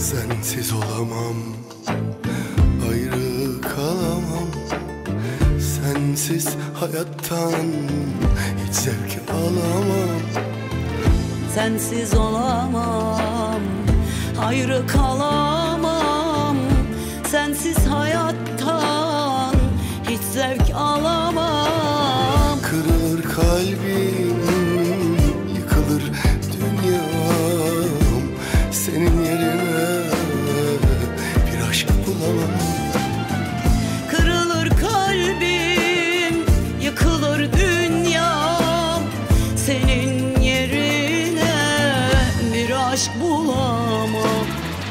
Sensiz olamam, ayrı kalamam. Sensiz hayattan hiç zevk alamam. Sensiz olamam, ayrı kalamam. Sensiz hayattan hiç zevk alamam. Kırılır kalbim, yıkılır dünyam. Senin yerine bir aşk bulamam. Kırılır kalbim, yıkılır dünyam. Senin yerine bir aşk bulamam.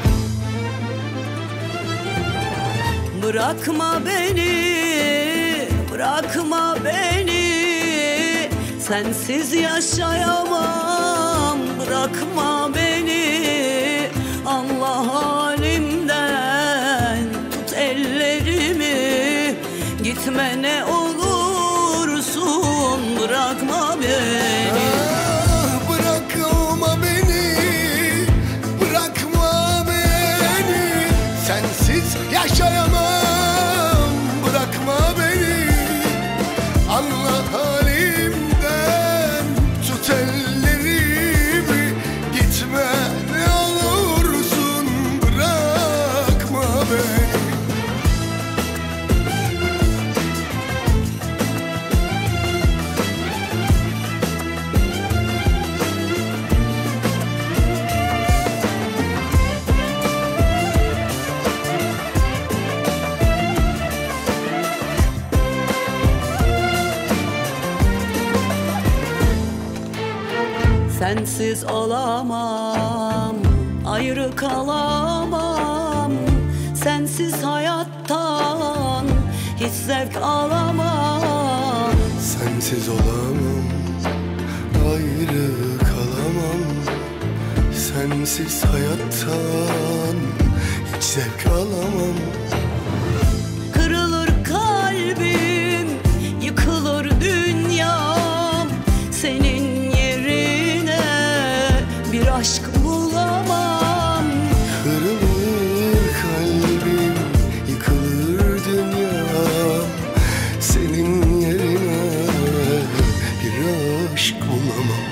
Bırakma beni, bırakma beni. Sensiz yaşayamam. Bırakma beni, Allah halimden. Tut ellerimi, gitme ne olursun. Bırakma beni. Bırakma beni, bırakma beni. Sensiz yaşayamam. Bırakma beni, Allah halimden. Tut ellerimi, gitme ne olursun. Bırakma beni. Sensiz olamam, ayrı kalamam. Sensiz hayattan hiç zevk alamam. Sensiz olamam, ayrı kalamam. Sensiz hayattan hiç zevk alamam. Kırılır kalbim, yıkılır dünyam. Senin yerine bir aşk bulamam. Kırılır kalbim, yıkılır dünyam. Senin yerine bir aşk bulamam.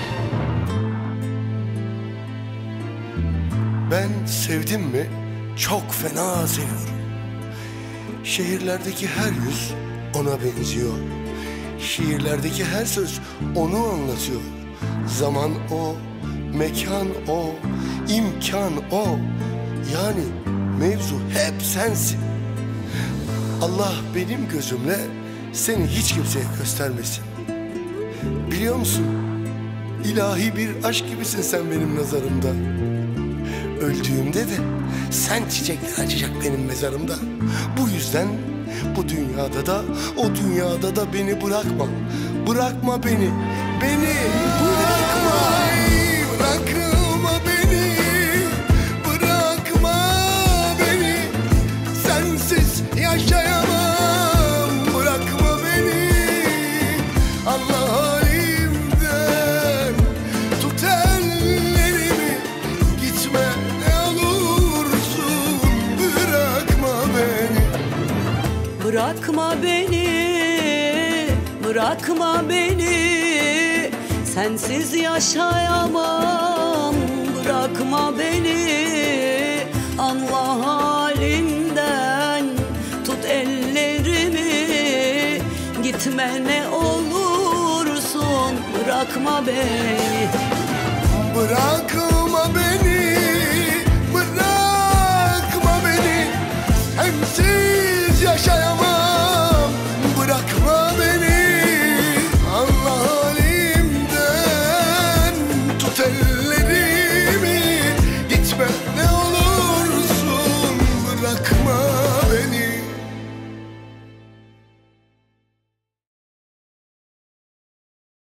Ben sevdim mi çok fena seviyorum. Şehirlerdeki her yüz ona benziyor. Şiirlerdeki her söz onu anlatıyor. Zaman o, mekan o, imkan o. Yani mevzu hep sensin. Allah benim gözümle seni hiç kimseye göstermesin. Biliyor musun? İlahi bir aşk gibisin sen benim nazarımda. Öldüğümde de sen çiçekler açacak benim mezarımda. Bu yüzden bu dünyada da o dünyada da beni bırakma. Bırakma beni, beni bırakma. Bırakma beni, bırakma beni. Sensiz yaşayamam. Bırakma beni, Allah halimden. Tut ellerimi, gitme ne olursun. Bırakma beni. Bırakma beni, bırakma beni. Sensiz yaşayamam. Bırakma beni, Allah halimden. Tut ellerimi, gitme ne olursun. Bırakma beni. Bırakma